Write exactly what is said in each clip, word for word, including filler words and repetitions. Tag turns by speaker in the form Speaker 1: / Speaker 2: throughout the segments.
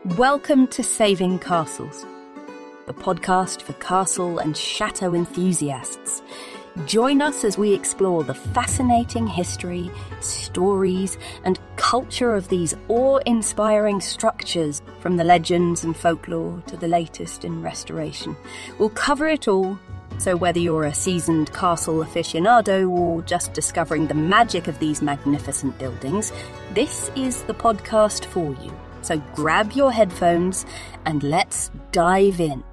Speaker 1: Welcome to Saving Castles, the podcast for castle and chateau enthusiasts. Join us as we explore the fascinating history, stories, and culture of these awe-inspiring structures, from the legends and folklore to the latest in restoration. We'll cover it all, so whether you're a seasoned castle aficionado or just discovering the magic of these magnificent buildings, this is the podcast for you. So grab your headphones and let's dive in.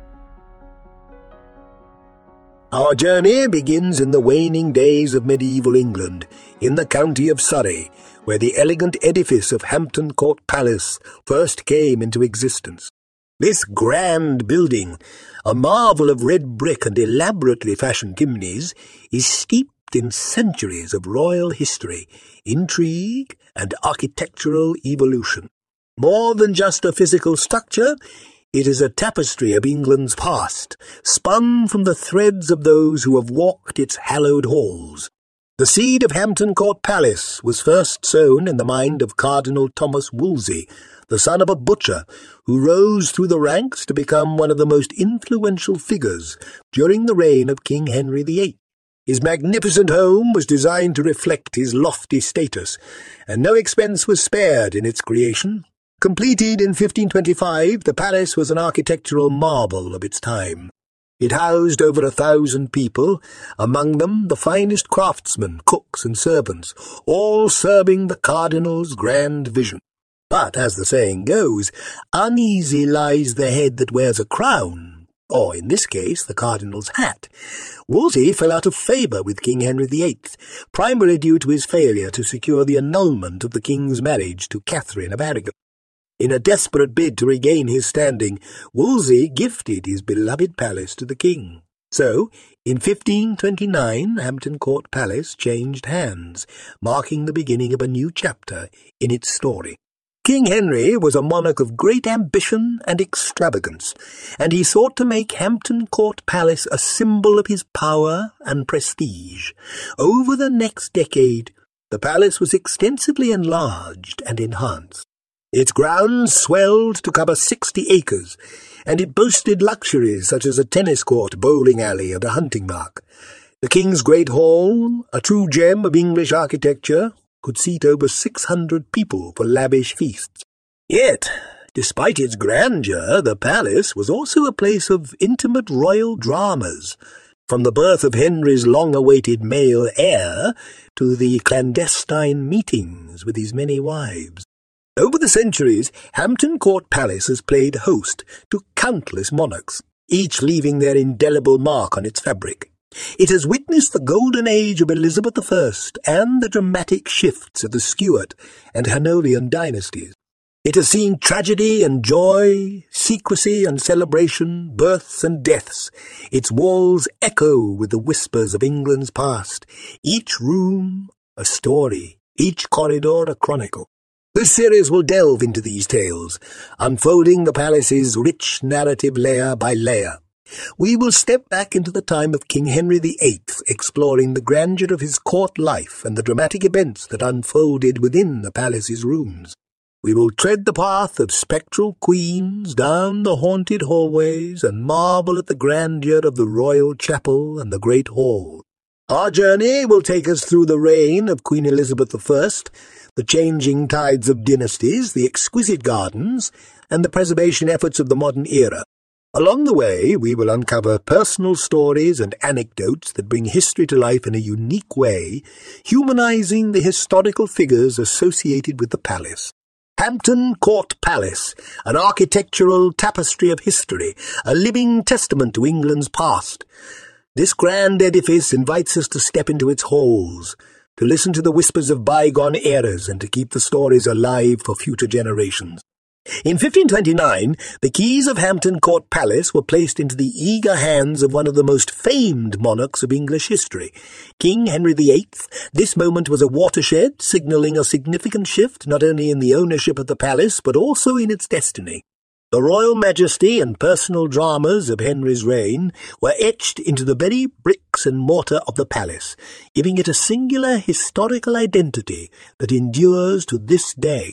Speaker 2: Our journey begins in the waning days of medieval England, in the county of Surrey, where the elegant edifice of Hampton Court Palace first came into existence. This grand building, a marvel of red brick and elaborately fashioned chimneys, is steeped in centuries of royal history, intrigue, and architectural evolution. More than just a physical structure, it is a tapestry of England's past, spun from the threads of those who have walked its hallowed halls. The seed of Hampton Court Palace was first sown in the mind of Cardinal Thomas Wolsey, the son of a butcher, who rose through the ranks to become one of the most influential figures during the reign of King Henry the Eighth. His magnificent home was designed to reflect his lofty status, and no expense was spared in its creation. Completed in fifteen twenty-five, the palace was an architectural marvel of its time. It housed over a thousand people, among them the finest craftsmen, cooks and servants, all serving the cardinal's grand vision. But, as the saying goes, uneasy lies the head that wears a crown, or, in this case, the cardinal's hat. Wolsey fell out of favour with King Henry the Eighth, primarily due to his failure to secure the annulment of the king's marriage to Catherine of Aragon. In a desperate bid to regain his standing, Wolsey gifted his beloved palace to the king. So, in fifteen twenty-nine, Hampton Court Palace changed hands, marking the beginning of a new chapter in its story. King Henry was a monarch of great ambition and extravagance, and he sought to make Hampton Court Palace a symbol of his power and prestige. Over the next decade, the palace was extensively enlarged and enhanced. Its grounds swelled to cover sixty acres, and it boasted luxuries such as a tennis court, bowling alley, and a hunting mark. The King's Great Hall, a true gem of English architecture, could seat over six hundred people for lavish feasts. Yet, despite its grandeur, the palace was also a place of intimate royal dramas, from the birth of Henry's long-awaited male heir to the clandestine meetings with his many wives. Over the centuries, Hampton Court Palace has played host to countless monarchs, each leaving their indelible mark on its fabric. It has witnessed the golden age of Elizabeth the First and the dramatic shifts of the Stuart and Hanoverian dynasties. It has seen tragedy and joy, secrecy and celebration, births and deaths. Its walls echo with the whispers of England's past, each room a story, each corridor a chronicle. This series will delve into these tales, unfolding the palace's rich narrative layer by layer. We will step back into the time of King Henry the Eighth, exploring the grandeur of his court life and the dramatic events that unfolded within the palace's rooms. We will tread the path of spectral queens down the haunted hallways and marvel at the grandeur of the royal chapel and the great hall. Our journey will take us through the reign of Queen Elizabeth the First, the changing tides of dynasties, the exquisite gardens, and the preservation efforts of the modern era. Along the way, we will uncover personal stories and anecdotes that bring history to life in a unique way, humanizing the historical figures associated with the palace. Hampton Court Palace, an architectural tapestry of history, a living testament to England's past. This grand edifice invites us to step into its halls, to listen to the whispers of bygone eras and to keep the stories alive for future generations. In fifteen twenty-nine, the keys of Hampton Court Palace were placed into the eager hands of one of the most famed monarchs of English history, King Henry the Eighth. This moment was a watershed, signalling a significant shift not only in the ownership of the palace but also in its destiny. The royal majesty and personal dramas of Henry's reign were etched into the very bricks and mortar of the palace, giving it a singular historical identity that endures to this day.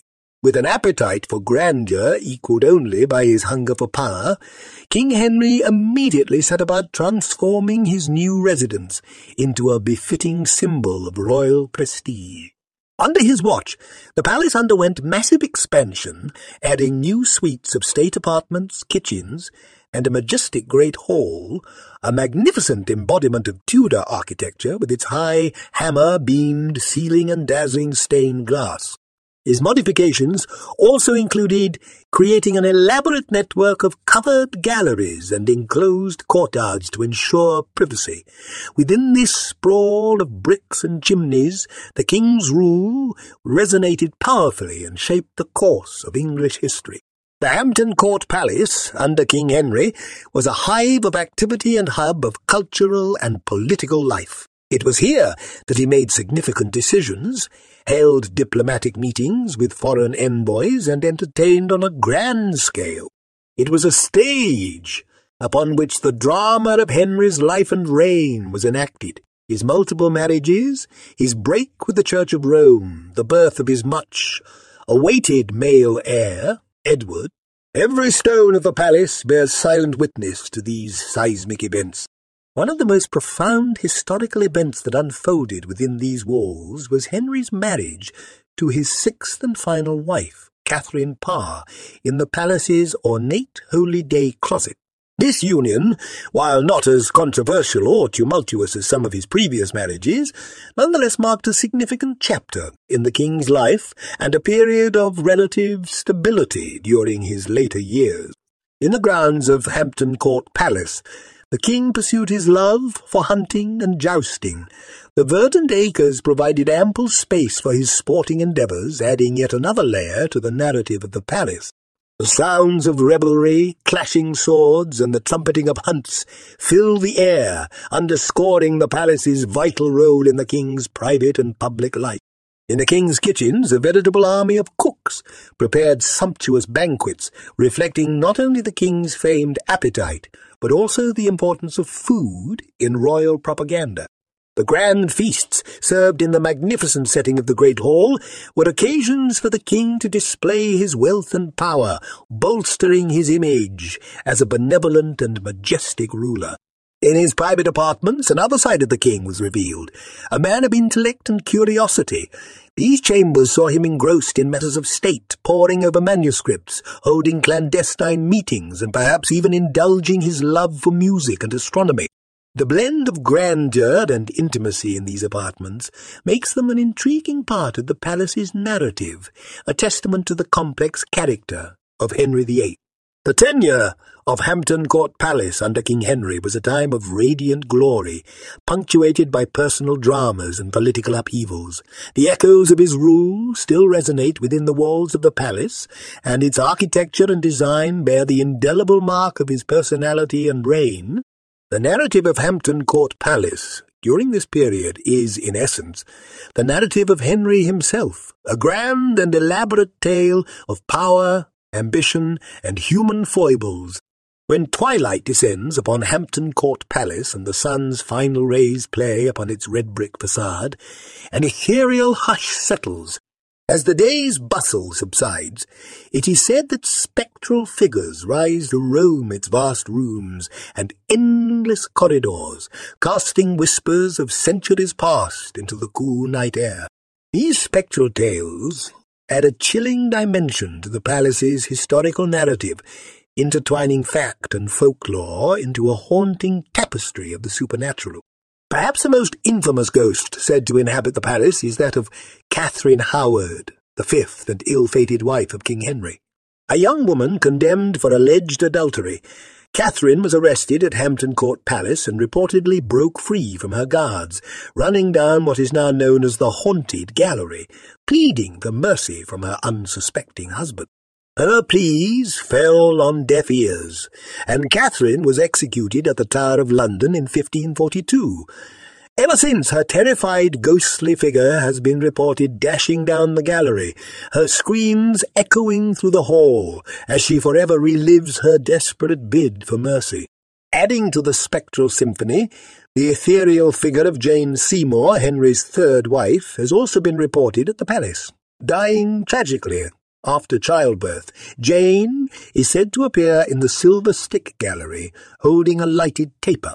Speaker 2: With an appetite for grandeur equalled only by his hunger for power, King Henry immediately set about transforming his new residence into a befitting symbol of royal prestige. Under his watch, the palace underwent massive expansion, adding new suites of state apartments, kitchens, and a majestic great hall, a magnificent embodiment of Tudor architecture with its high, hammer-beamed ceiling and dazzling stained glass. His modifications also included creating an elaborate network of covered galleries and enclosed courtyards to ensure privacy. Within this sprawl of bricks and chimneys, the king's rule resonated powerfully and shaped the course of English history. The Hampton Court Palace, under King Henry, was a hive of activity and hub of cultural and political life. It was here that he made significant decisions, held diplomatic meetings with foreign envoys, and entertained on a grand scale. It was a stage upon which the drama of Henry's life and reign was enacted. His multiple marriages, his break with the Church of Rome, the birth of his much-awaited male heir, Edward. Every stone of the palace bears silent witness to these seismic events. One of the most profound historical events that unfolded within these walls was Henry's marriage to his sixth and final wife, Catherine Parr, in the palace's ornate Holy Day closet. This union, while not as controversial or tumultuous as some of his previous marriages, nonetheless marked a significant chapter in the king's life and a period of relative stability during his later years. In the grounds of Hampton Court Palace, the king pursued his love for hunting and jousting. The verdant acres provided ample space for his sporting endeavours, adding yet another layer to the narrative of the palace. The sounds of revelry, clashing swords, and the trumpeting of hunts filled the air, underscoring the palace's vital role in the king's private and public life. In the king's kitchens, a veritable army of cooks prepared sumptuous banquets, reflecting not only the king's famed appetite, but also the importance of food in royal propaganda. The grand feasts served in the magnificent setting of the Great Hall were occasions for the king to display his wealth and power, bolstering his image as a benevolent and majestic ruler. In his private apartments, another side of the king was revealed, a man of intellect and curiosity. These chambers saw him engrossed in matters of state, poring over manuscripts, holding clandestine meetings, and perhaps even indulging his love for music and astronomy. The blend of grandeur and intimacy in these apartments makes them an intriguing part of the palace's narrative, a testament to the complex character of Henry the Eighth. The tenure of Hampton Court Palace under King Henry was a time of radiant glory, punctuated by personal dramas and political upheavals. The echoes of his rule still resonate within the walls of the palace, and its architecture and design bear the indelible mark of his personality and reign. The narrative of Hampton Court Palace during this period is, in essence, the narrative of Henry himself, a grand and elaborate tale of power, ambition, and human foibles. When twilight descends upon Hampton Court Palace and the sun's final rays play upon its red brick facade, an ethereal hush settles. As the day's bustle subsides, it is said that spectral figures rise to roam its vast rooms and endless corridors, casting whispers of centuries past into the cool night air. These spectral tales add a chilling dimension to the palace's historical narrative, intertwining fact and folklore into a haunting tapestry of the supernatural. Perhaps the most infamous ghost said to inhabit the palace is that of Catherine Howard, the fifth and ill-fated wife of King Henry. A young woman condemned for alleged adultery, Catherine was arrested at Hampton Court Palace and reportedly broke free from her guards, running down what is now known as the Haunted Gallery, pleading for mercy from her unsuspecting husband. Her pleas fell on deaf ears, and Catherine was executed at the Tower of London in fifteen forty-two. Ever since, her terrified ghostly figure has been reported dashing down the gallery, her screams echoing through the hall as she forever relives her desperate bid for mercy. Adding to the spectral symphony, the ethereal figure of Jane Seymour, Henry's third wife, has also been reported at the palace, dying tragically After childbirth, Jane is said to appear in the Silver Stick Gallery, holding a lighted taper.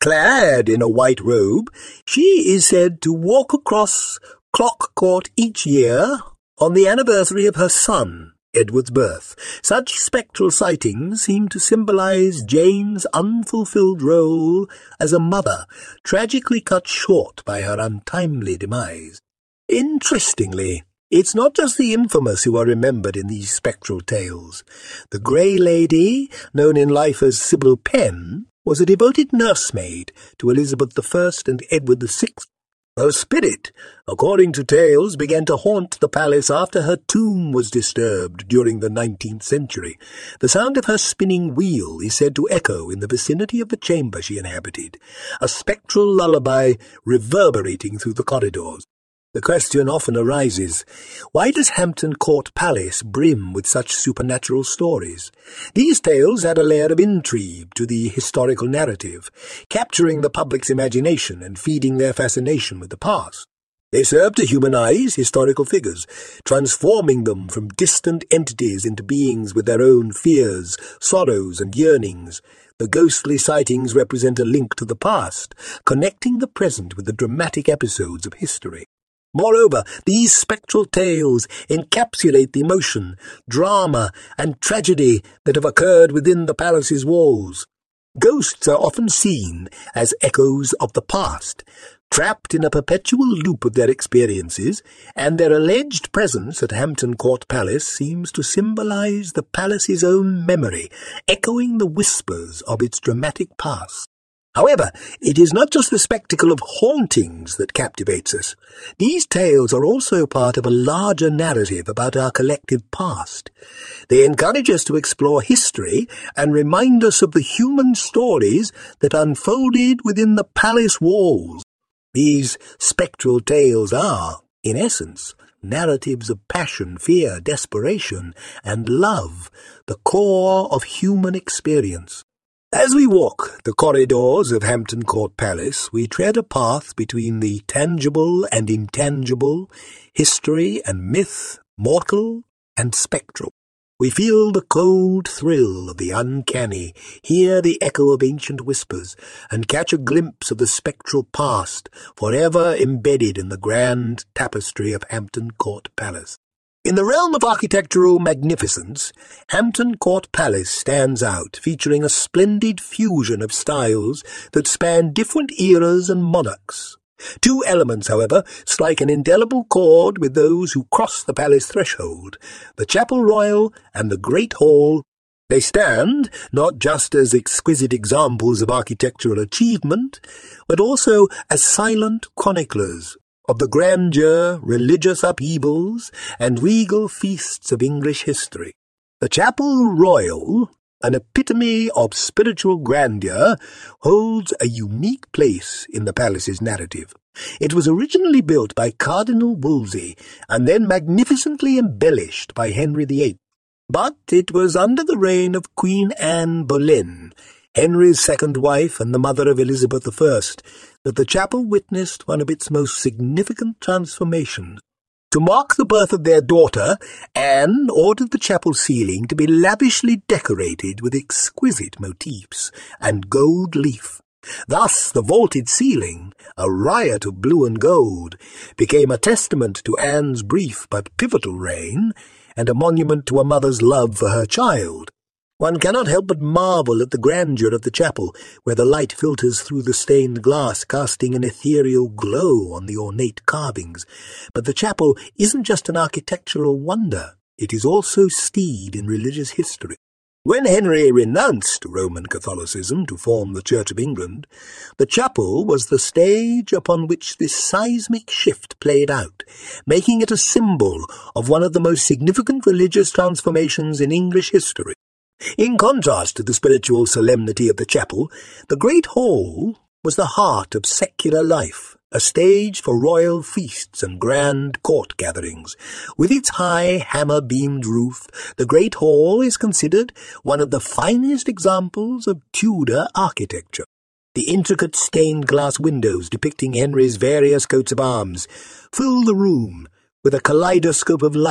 Speaker 2: Clad in a white robe, she is said to walk across Clock Court each year on the anniversary of her son, Edward's birth. Such spectral sightings seem to symbolize Jane's unfulfilled role as a mother, tragically cut short by her untimely demise. Interestingly, it's not just the infamous who are remembered in these spectral tales. The Grey Lady, known in life as Sybil Penn, was a devoted nursemaid to Elizabeth the First and Edward the Sixth. Her spirit, according to tales, began to haunt the palace after her tomb was disturbed during the nineteenth century. The sound of her spinning wheel is said to echo in the vicinity of the chamber she inhabited, a spectral lullaby reverberating through the corridors. The question often arises, why does Hampton Court Palace brim with such supernatural stories? These tales add a layer of intrigue to the historical narrative, capturing the public's imagination and feeding their fascination with the past. They serve to humanize historical figures, transforming them from distant entities into beings with their own fears, sorrows, and yearnings. The ghostly sightings represent a link to the past, connecting the present with the dramatic episodes of history. Moreover, these spectral tales encapsulate the emotion, drama, and tragedy that have occurred within the palace's walls. Ghosts are often seen as echoes of the past, trapped in a perpetual loop of their experiences, and their alleged presence at Hampton Court Palace seems to symbolize the palace's own memory, echoing the whispers of its dramatic past. However, it is not just the spectacle of hauntings that captivates us. These tales are also part of a larger narrative about our collective past. They encourage us to explore history and remind us of the human stories that unfolded within the palace walls. These spectral tales are, in essence, narratives of passion, fear, desperation, and love, the core of human experience. As we walk the corridors of Hampton Court Palace, we tread a path between the tangible and intangible, history and myth, mortal and spectral. We feel the cold thrill of the uncanny, hear the echo of ancient whispers, and catch a glimpse of the spectral past, forever embedded in the grand tapestry of Hampton Court Palace. In the realm of architectural magnificence, Hampton Court Palace stands out, featuring a splendid fusion of styles that span different eras and monarchs. Two elements, however, strike an indelible chord with those who cross the palace threshold, the Chapel Royal and the Great Hall. They stand not just as exquisite examples of architectural achievement, but also as silent chroniclers of the grandeur, religious upheavals, and regal feasts of English history. The Chapel Royal, an epitome of spiritual grandeur, holds a unique place in the palace's narrative. It was originally built by Cardinal Wolsey and then magnificently embellished by Henry the Eighth. But it was under the reign of Queen Anne Boleyn, Henry's second wife and the mother of Elizabeth the First, that the chapel witnessed one of its most significant transformations. To mark the birth of their daughter, Anne ordered the chapel ceiling to be lavishly decorated with exquisite motifs and gold leaf. Thus the vaulted ceiling, a riot of blue and gold, became a testament to Anne's brief but pivotal reign, and a monument to a mother's love for her child. One cannot help but marvel at the grandeur of the chapel, where the light filters through the stained glass, casting an ethereal glow on the ornate carvings. But the chapel isn't just an architectural wonder, it is also steeped in religious history. When Henry renounced Roman Catholicism to form the Church of England, the chapel was the stage upon which this seismic shift played out, making it a symbol of one of the most significant religious transformations in English history. In contrast to the spiritual solemnity of the chapel, the Great Hall was the heart of secular life, a stage for royal feasts and grand court gatherings. With its high hammer-beamed roof, the Great Hall is considered one of the finest examples of Tudor architecture. The intricate stained-glass windows depicting Henry's various coats of arms fill the room with a kaleidoscope of light,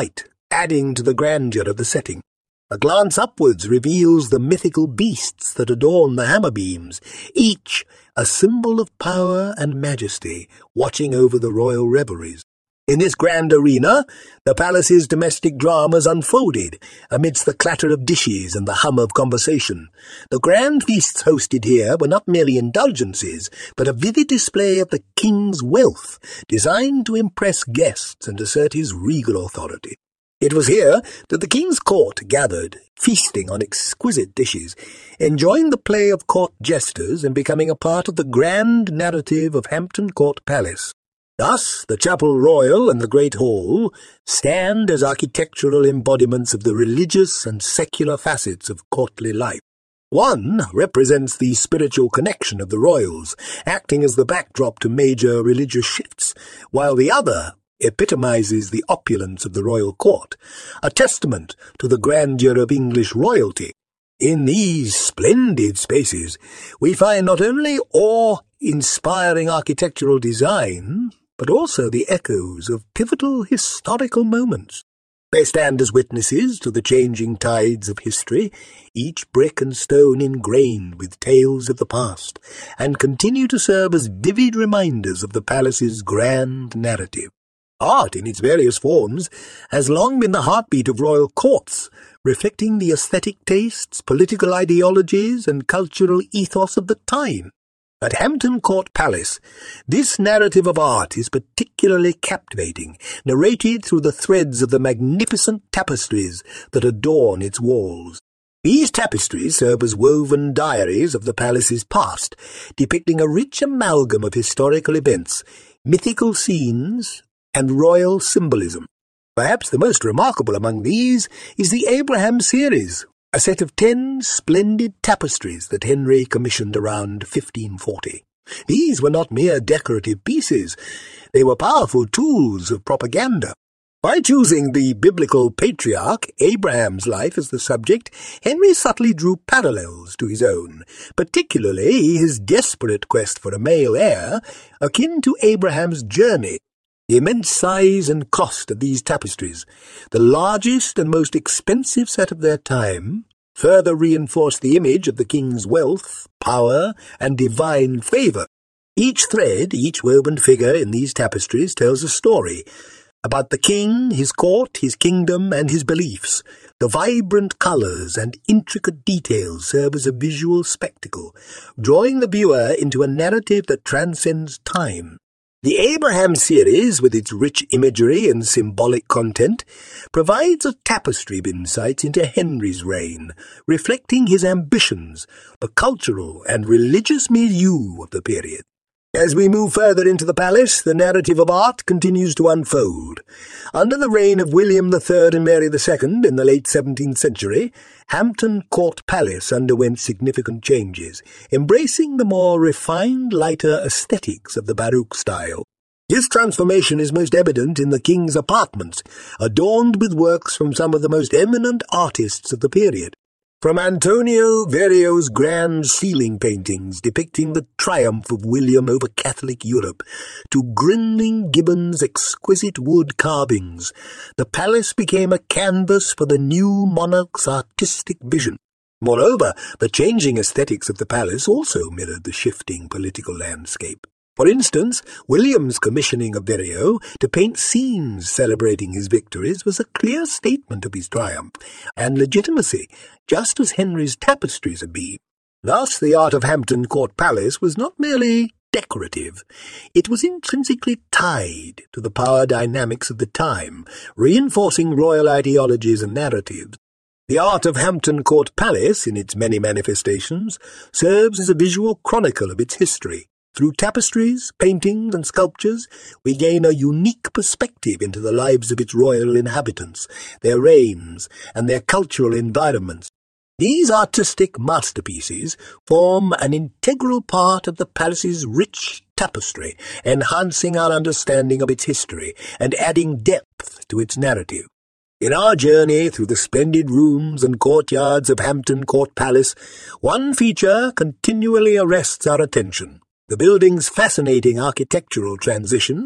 Speaker 2: adding to the grandeur of the setting. A glance upwards reveals the mythical beasts that adorn the hammer beams, each a symbol of power and majesty, watching over the royal revelries. In this grand arena, the palace's domestic dramas unfolded amidst the clatter of dishes and the hum of conversation. The grand feasts hosted here were not merely indulgences, but a vivid display of the king's wealth, designed to impress guests and assert his regal authority. It was here that the king's court gathered, feasting on exquisite dishes, enjoying the play of court jesters and becoming a part of the grand narrative of Hampton Court Palace. Thus, the Chapel Royal and the Great Hall stand as architectural embodiments of the religious and secular facets of courtly life. One represents the spiritual connection of the royals, acting as the backdrop to major religious shifts, while the other epitomizes the opulence of the royal court, a testament to the grandeur of English royalty. In these splendid spaces, we find not only awe-inspiring architectural design, but also the echoes of pivotal historical moments. They stand as witnesses to the changing tides of history, each brick and stone ingrained with tales of the past, and continue to serve as vivid reminders of the palace's grand narrative. Art, in its various forms, has long been the heartbeat of royal courts, reflecting the aesthetic tastes, political ideologies, and cultural ethos of the time. At Hampton Court Palace, this narrative of art is particularly captivating, narrated through the threads of the magnificent tapestries that adorn its walls. These tapestries serve as woven diaries of the palace's past, depicting a rich amalgam of historical events, mythical scenes, and royal symbolism. Perhaps the most remarkable among these is the Abraham series, a set of ten splendid tapestries that Henry commissioned around fifteen forty. These were not mere decorative pieces, they were powerful tools of propaganda. By choosing the biblical patriarch Abraham's life as the subject, Henry subtly drew parallels to his own, particularly his desperate quest for a male heir, akin to Abraham's journey. The immense size and cost of these tapestries, the largest and most expensive set of their time, further reinforced the image of the king's wealth, power, and divine favour. Each thread, each woven figure in these tapestries tells a story about the king, his court, his kingdom, and his beliefs. The vibrant colours and intricate details serve as a visual spectacle, drawing the viewer into a narrative that transcends time. The Abraham series, with its rich imagery and symbolic content, provides a tapestry of insights into Henry's reign, reflecting his ambitions, the cultural and religious milieu of the period. As we move further into the palace, the narrative of art continues to unfold. Under the reign of William the Third and Mary the Second in the late seventeenth century, Hampton Court Palace underwent significant changes, embracing the more refined, lighter aesthetics of the Baroque style. This transformation is most evident in the king's apartments, adorned with works from some of the most eminent artists of the period. From Antonio Verrio's grand ceiling paintings depicting the triumph of William over Catholic Europe, to Grinling Gibbon's exquisite wood carvings, the palace became a canvas for the new monarch's artistic vision. Moreover, the changing aesthetics of the palace also mirrored the shifting political landscape. For instance, William's commissioning of Verrio to paint scenes celebrating his victories was a clear statement of his triumph and legitimacy, just as Henry's tapestries had been. Thus, the art of Hampton Court Palace was not merely decorative. It was intrinsically tied to the power dynamics of the time, reinforcing royal ideologies and narratives. The art of Hampton Court Palace, in its many manifestations, serves as a visual chronicle of its history. Through tapestries, paintings, and sculptures, we gain a unique perspective into the lives of its royal inhabitants, their reigns, and their cultural environments. These artistic masterpieces form an integral part of the palace's rich tapestry, enhancing our understanding of its history and adding depth to its narrative. In our journey through the splendid rooms and courtyards of Hampton Court Palace, one feature continually arrests our attention: the building's fascinating architectural transitions.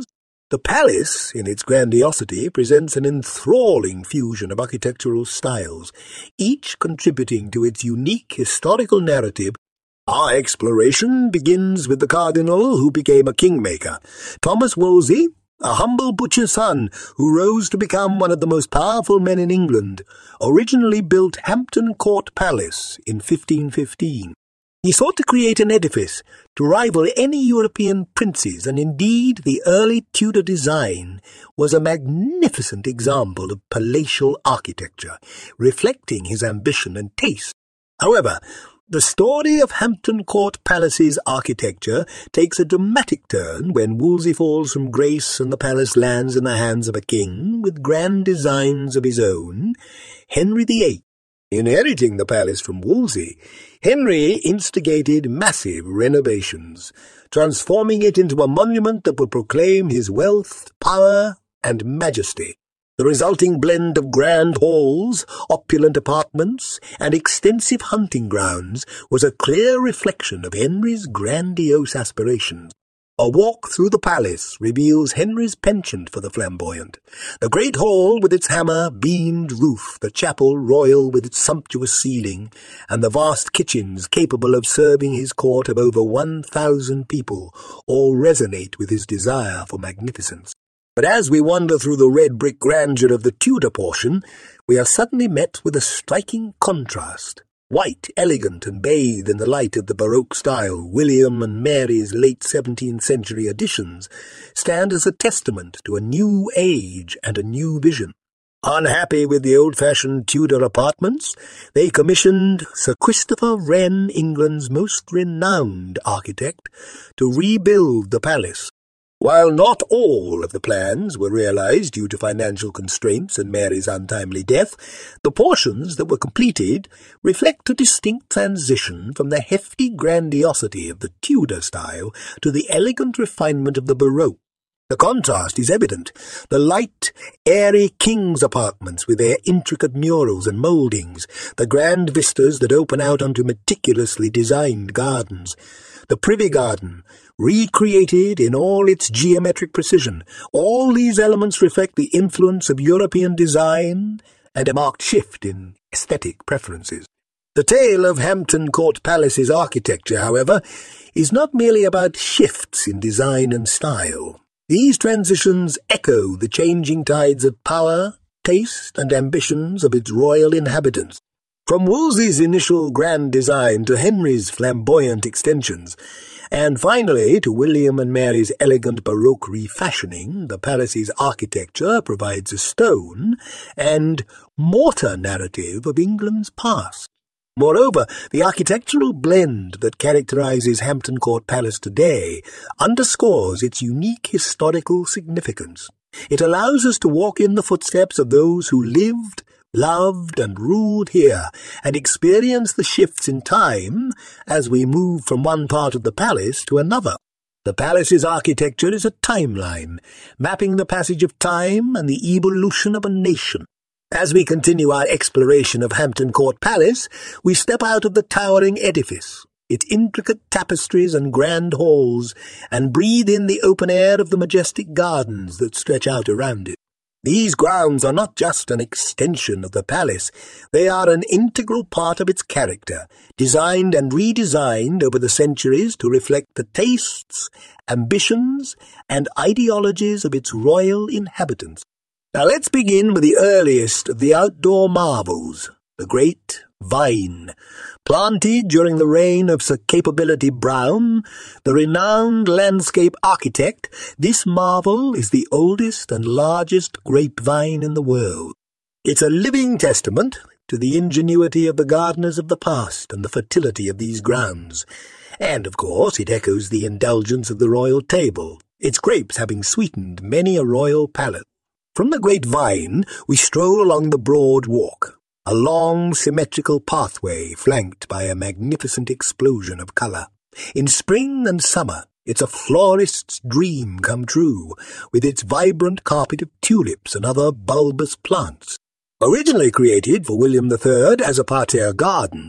Speaker 2: The palace, in its grandiosity, presents an enthralling fusion of architectural styles, each contributing to its unique historical narrative. Our exploration begins with the cardinal who became a kingmaker, Thomas Wolsey, a humble butcher's son who rose to become one of the most powerful men in England, originally built Hampton Court Palace in fifteen fifteen. He sought to create an edifice to rival any European prince's, and indeed the early Tudor design was a magnificent example of palatial architecture, reflecting his ambition and taste. However, the story of Hampton Court Palace's architecture takes a dramatic turn when Wolsey falls from grace and the palace lands in the hands of a king with grand designs of his own, Henry the Eighth. Inheriting the palace from Wolsey, Henry instigated massive renovations, transforming it into a monument that would proclaim his wealth, power, and majesty. The resulting blend of grand halls, opulent apartments, and extensive hunting grounds was a clear reflection of Henry's grandiose aspirations. A walk through the palace reveals Henry's penchant for the flamboyant. The great hall with its hammer-beamed roof, the chapel royal with its sumptuous ceiling, and the vast kitchens capable of serving his court of over one thousand people all resonate with his desire for magnificence. But as we wander through the red brick grandeur of the Tudor portion, we are suddenly met with a striking contrast. White, elegant, and bathed in the light of the Baroque style, William and Mary's late seventeenth century additions stand as a testament to a new age and a new vision. Unhappy with the old-fashioned Tudor apartments, they commissioned Sir Christopher Wren, England's most renowned architect, to rebuild the palace. While not all of the plans were realized due to financial constraints and Mary's untimely death, the portions that were completed reflect a distinct transition from the hefty grandiosity of the Tudor style to the elegant refinement of the Baroque. The contrast is evident. The light, airy king's apartments with their intricate murals and mouldings, the grand vistas that open out onto meticulously designed gardens, the Privy Garden, recreated in all its geometric precision. All these elements reflect the influence of European design and a marked shift in aesthetic preferences. The tale of Hampton Court Palace's architecture, however, is not merely about shifts in design and style. These transitions echo the changing tides of power, taste, and ambitions of its royal inhabitants. From Wolsey's initial grand design to Henry's flamboyant extensions, and finally to William and Mary's elegant Baroque refashioning, the palace's architecture provides a stone and mortar narrative of England's past. Moreover, the architectural blend that characterizes Hampton Court Palace today underscores its unique historical significance. It allows us to walk in the footsteps of those who lived, loved, and ruled here, and experience the shifts in time as we move from one part of the palace to another. The palace's architecture is a timeline, mapping the passage of time and the evolution of a nation. As we continue our exploration of Hampton Court Palace, we step out of the towering edifice, its intricate tapestries and grand halls, and breathe in the open air of the majestic gardens that stretch out around it. These grounds are not just an extension of the palace, they are an integral part of its character, designed and redesigned over the centuries to reflect the tastes, ambitions, and ideologies of its royal inhabitants. Now let's begin with the earliest of the outdoor marvels, the Great Vine. Planted during the reign of Sir Capability Brown, the renowned landscape architect, this marvel is the oldest and largest grapevine in the world. It's a living testament to the ingenuity of the gardeners of the past and the fertility of these grounds. And, of course, it echoes the indulgence of the royal table, its grapes having sweetened many a royal palate. From the Great Vine, we stroll along the Broad Walk, a long, symmetrical pathway flanked by a magnificent explosion of colour. In spring and summer, it's a florist's dream come true, with its vibrant carpet of tulips and other bulbous plants. Originally created for William the Third as a parterre garden,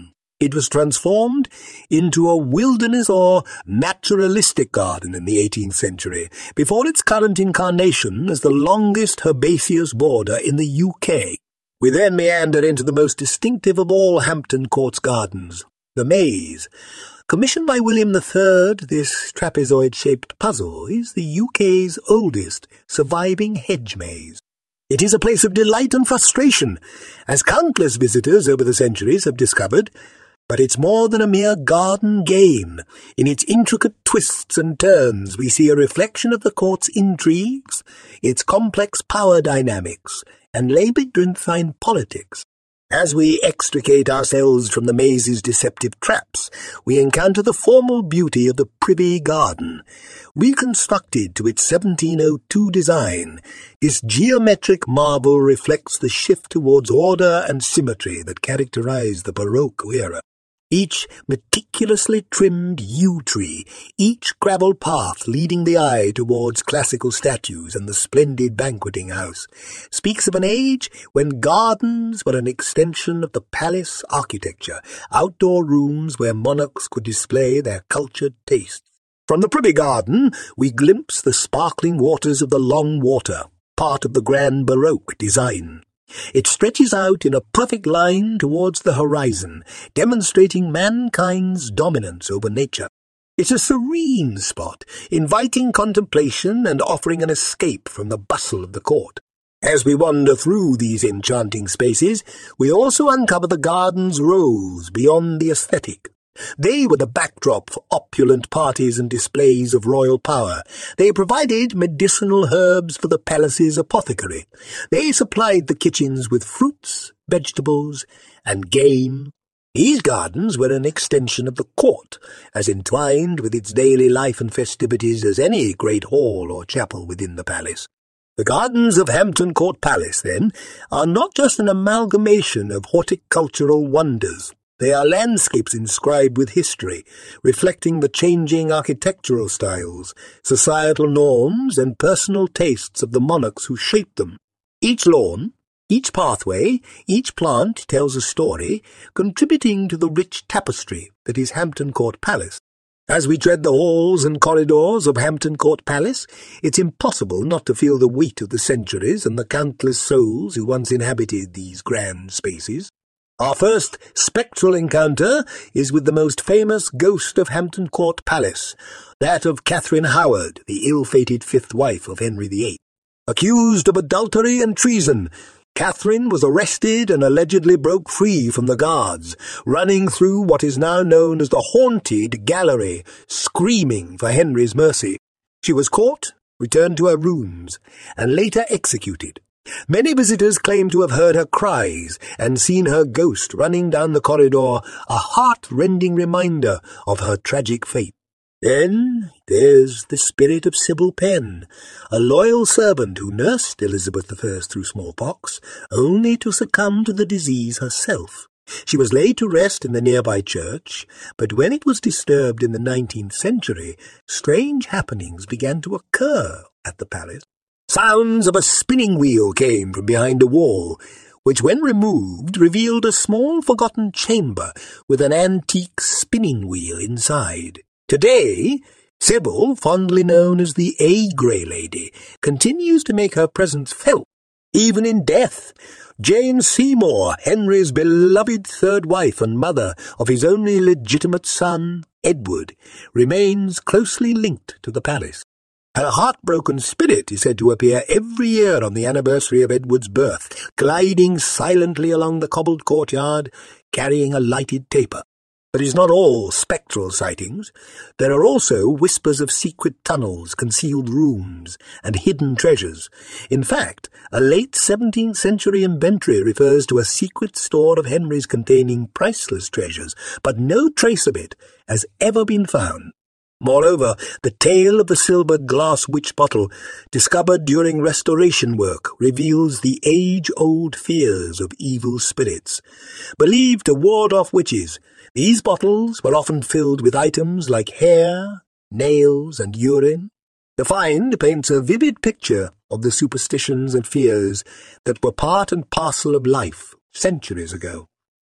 Speaker 2: It was transformed into a wilderness or naturalistic garden in the eighteenth century, before its current incarnation as the longest herbaceous border in the U K. We then meander into the most distinctive of all Hampton Court's gardens, the maze. Commissioned by William the Third, this trapezoid-shaped puzzle is the U K's oldest surviving hedge maze. It is a place of delight and frustration, as countless visitors over the centuries have discovered, but it's more than a mere garden game. In its intricate twists and turns, we see a reflection of the court's intrigues, its complex power dynamics, and labyrinthine politics. As we extricate ourselves from the maze's deceptive traps, we encounter the formal beauty of the Privy Garden. Reconstructed to its seventeen oh two design, this geometric marvel reflects the shift towards order and symmetry that characterized the Baroque era. Each meticulously trimmed yew tree, each gravel path leading the eye towards classical statues and the splendid banqueting house, speaks of an age when gardens were an extension of the palace architecture, outdoor rooms where monarchs could display their cultured tastes. From the Privy Garden, we glimpse the sparkling waters of the Long Water, part of the grand Baroque design. It stretches out in a perfect line towards the horizon, demonstrating mankind's dominance over nature. It's a serene spot, inviting contemplation and offering an escape from the bustle of the court. As we wander through these enchanting spaces, we also uncover the garden's roles beyond the aesthetic. They were the backdrop for opulent parties and displays of royal power. They provided medicinal herbs for the palace's apothecary. They supplied the kitchens with fruits, vegetables, and game. These gardens were an extension of the court, as entwined with its daily life and festivities as any great hall or chapel within the palace. The gardens of Hampton Court Palace, then, are not just an amalgamation of horticultural wonders. They are landscapes inscribed with history, reflecting the changing architectural styles, societal norms, and personal tastes of the monarchs who shaped them. Each lawn, each pathway, each plant tells a story, contributing to the rich tapestry that is Hampton Court Palace. As we tread the halls and corridors of Hampton Court Palace, it's impossible not to feel the weight of the centuries and the countless souls who once inhabited these grand spaces. Our first spectral encounter is with the most famous ghost of Hampton Court Palace, that of Catherine Howard, the ill-fated fifth wife of Henry the Eighth. Accused of adultery and treason, Catherine was arrested and allegedly broke free from the guards, running through what is now known as the haunted gallery, screaming for Henry's mercy. She was caught, returned to her rooms, and later executed. Many visitors claim to have heard her cries and seen her ghost running down the corridor, a heart-rending reminder of her tragic fate. Then there's the spirit of Sybil Penn, a loyal servant who nursed Elizabeth the First through smallpox, only to succumb to the disease herself. She was laid to rest in the nearby church, but when it was disturbed in the nineteenth century, strange happenings began to occur at the palace. Sounds of a spinning wheel came from behind a wall, which when removed revealed a small forgotten chamber with an antique spinning wheel inside. Today, Sybil, fondly known as the A Grey Lady, continues to make her presence felt. Even in death, Jane Seymour, Henry's beloved third wife and mother of his only legitimate son, Edward, remains closely linked to the palace. Her heartbroken spirit is said to appear every year on the anniversary of Edward's birth, gliding silently along the cobbled courtyard, carrying a lighted taper. But it's not all spectral sightings. There are also whispers of secret tunnels, concealed rooms, and hidden treasures. In fact, a late seventeenth century inventory refers to a secret store of Henry's containing priceless treasures, but no trace of it has ever been found. Moreover, the tale of the silver glass witch bottle, discovered during restoration work, reveals the age-old fears of evil spirits. Believed to ward off witches, these bottles were often filled with items like hair, nails, and urine. The find paints a vivid picture of the superstitions and fears that were part and parcel of life centuries ago.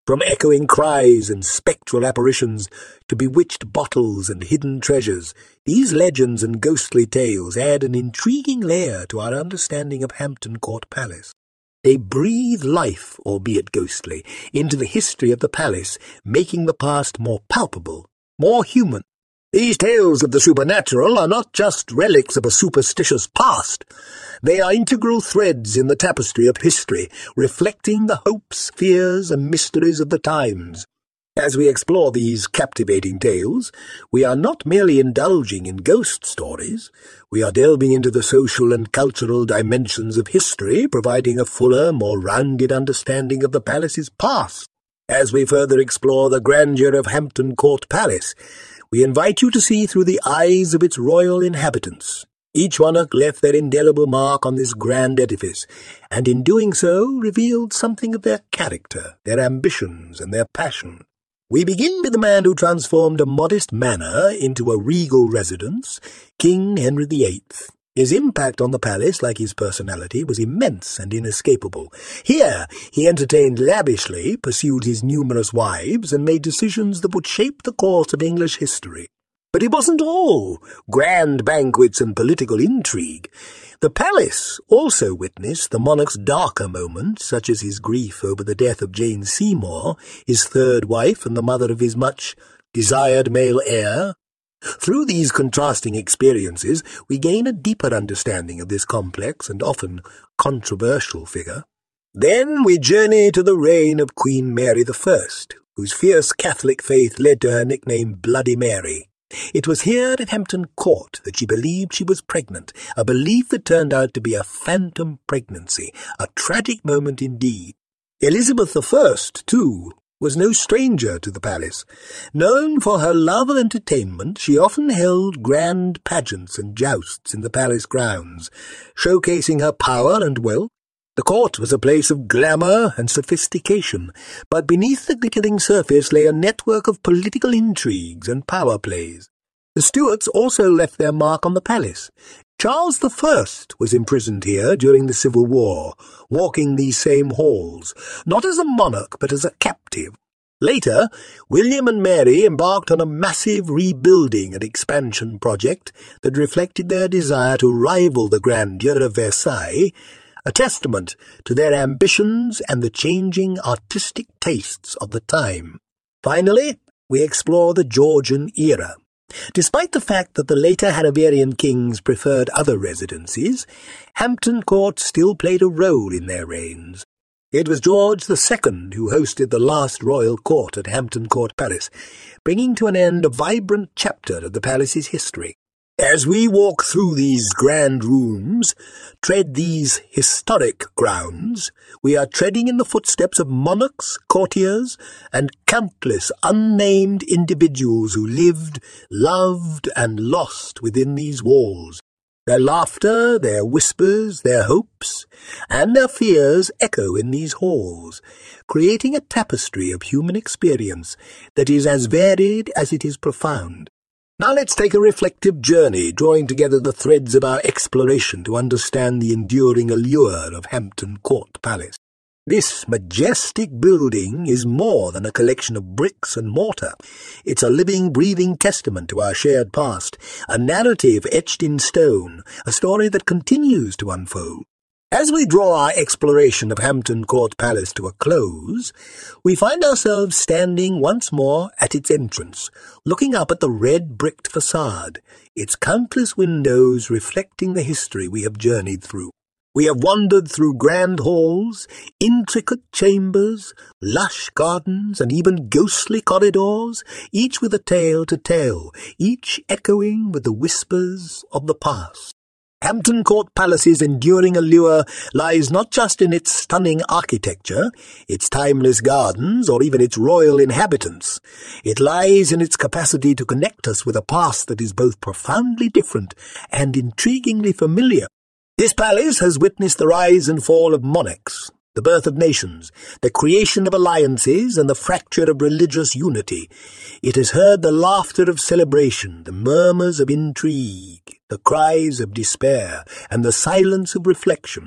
Speaker 2: From echoing cries and spectral apparitions to bewitched bottles and hidden treasures, these legends and ghostly tales add an intriguing layer to our understanding of Hampton Court Palace. They breathe life, albeit ghostly, into the history of the palace, making the past more palpable, more human. These tales of the supernatural are not just relics of a superstitious past. They are integral threads in the tapestry of history, reflecting the hopes, fears, and mysteries of the times. As we explore these captivating tales, we are not merely indulging in ghost stories. We are delving into the social and cultural dimensions of history, providing a fuller, more rounded understanding of the palace's past. As we further explore the grandeur of Hampton Court Palace, we invite you to see through the eyes of its royal inhabitants. Each monarch left their indelible mark on this grand edifice, and in doing so revealed something of their character, their ambitions, and their passion. We begin with the man who transformed a modest manor into a regal residence, King Henry the Eighth. His impact on the palace, like his personality, was immense and inescapable. Here he entertained lavishly, pursued his numerous wives, and made decisions that would shape the course of English history. But it wasn't all grand banquets and political intrigue. The palace also witnessed the monarch's darker moments, such as his grief over the death of Jane Seymour, his third wife and the mother of his much-desired male heir. Through these contrasting experiences, we gain a deeper understanding of this complex and often controversial figure. Then we journey to the reign of Queen Mary the First, whose fierce Catholic faith led to her nickname Bloody Mary. It was here at Hampton Court that she believed she was pregnant, a belief that turned out to be a phantom pregnancy, a tragic moment indeed. Elizabeth the First, too, was no stranger to the palace. Known for her love of entertainment, she often held grand pageants and jousts in the palace grounds, showcasing her power and wealth. The court was a place of glamour and sophistication, but beneath the glittering surface lay a network of political intrigues and power plays. The Stuarts also left their mark on the palace. Charles the First was imprisoned here during the Civil War, walking these same halls, not as a monarch but as a captive. Later, William and Mary embarked on a massive rebuilding and expansion project that reflected their desire to rival the grandeur of Versailles, a testament to their ambitions and the changing artistic tastes of the time. Finally, we explore the Georgian era. Despite the fact that the later Hanoverian kings preferred other residencies, Hampton Court still played a role in their reigns. It was George the Second who hosted the last royal court at Hampton Court Palace, bringing to an end a vibrant chapter of the palace's history. As we walk through these grand rooms, tread these historic grounds, we are treading in the footsteps of monarchs, courtiers, and countless unnamed individuals who lived, loved, and lost within these walls. Their laughter, their whispers, their hopes, and their fears echo in these halls, creating a tapestry of human experience that is as varied as it is profound. Now let's take a reflective journey, drawing together the threads of our exploration to understand the enduring allure of Hampton Court Palace. This majestic building is more than a collection of bricks and mortar. It's a living, breathing testament to our shared past, a narrative etched in stone, a story that continues to unfold. As we draw our exploration of Hampton Court Palace to a close, we find ourselves standing once more at its entrance, looking up at the red-bricked facade, its countless windows reflecting the history we have journeyed through. We have wandered through grand halls, intricate chambers, lush gardens, and even ghostly corridors, each with a tale to tell, each echoing with the whispers of the past. Hampton Court Palace's enduring allure lies not just in its stunning architecture, its timeless gardens, or even its royal inhabitants. It lies in its capacity to connect us with a past that is both profoundly different and intriguingly familiar. This palace has witnessed the rise and fall of monarchs, the birth of nations, the creation of alliances, and the fracture of religious unity. It has heard the laughter of celebration, the murmurs of intrigue, the cries of despair, and the silence of reflection.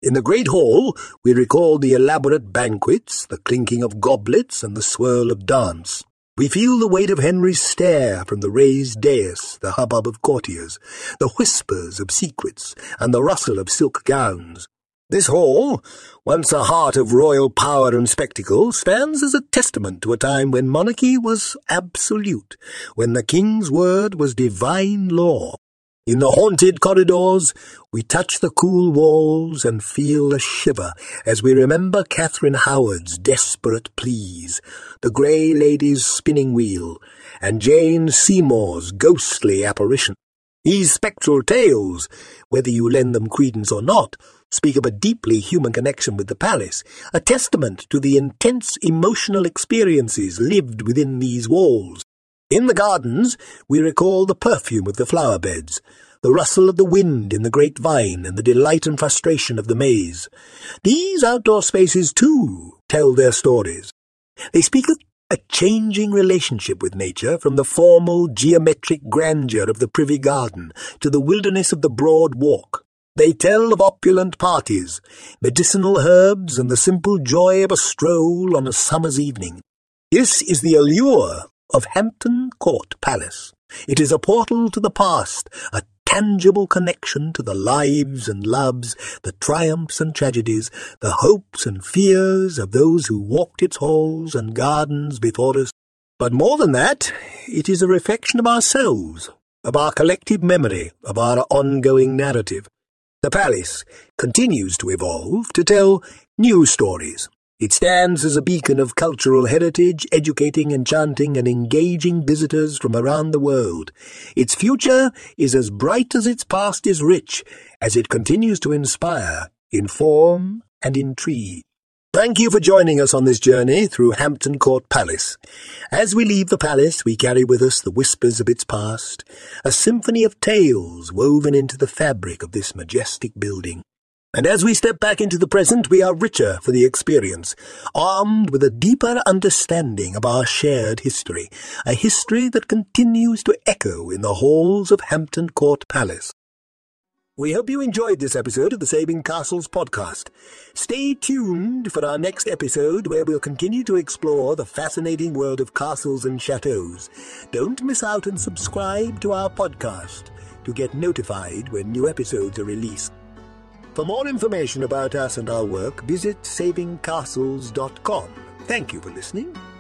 Speaker 2: In the great hall, we recall the elaborate banquets, the clinking of goblets, and the swirl of dance. We feel the weight of Henry's stare from the raised dais, the hubbub of courtiers, the whispers of secrets, and the rustle of silk gowns. This hall, once a heart of royal power and spectacle, stands as a testament to a time when monarchy was absolute, when the king's word was divine law. In the haunted corridors, we touch the cool walls and feel a shiver as we remember Catherine Howard's desperate pleas, the Grey Lady's spinning wheel, and Jane Seymour's ghostly apparition. These spectral tales, whether you lend them credence or not, speak of a deeply human connection with the palace, a testament to the intense emotional experiences lived within these walls. In the gardens, we recall the perfume of the flower beds, the rustle of the wind in the great vine, and the delight and frustration of the maze. These outdoor spaces, too, tell their stories. They speak of a changing relationship with nature, from the formal geometric grandeur of the Privy Garden to the wilderness of the Broad Walk. They tell of opulent parties, medicinal herbs, and the simple joy of a stroll on a summer's evening. This is the allure of Hampton Court Palace. It is a portal to the past, a tangible connection to the lives and loves, the triumphs and tragedies, the hopes and fears of those who walked its halls and gardens before us. But more than that, it is a reflection of ourselves, of our collective memory, of our ongoing narrative. The palace continues to evolve, to tell new stories. It stands as a beacon of cultural heritage, educating, enchanting, and engaging visitors from around the world. Its future is as bright as its past is rich, as it continues to inspire, inform, and intrigue. Thank you for joining us on this journey through Hampton Court Palace. As we leave the palace, we carry with us the whispers of its past, a symphony of tales woven into the fabric of this majestic building. And as we step back into the present, we are richer for the experience, armed with a deeper understanding of our shared history, a history that continues to echo in the halls of Hampton Court Palace. We hope you enjoyed this episode of the Saving Castles podcast. Stay tuned for our next episode, where we'll continue to explore the fascinating world of castles and chateaux. Don't miss out and subscribe to our podcast to get notified when new episodes are released. For more information about us and our work, visit saving castles dot com. Thank you for listening.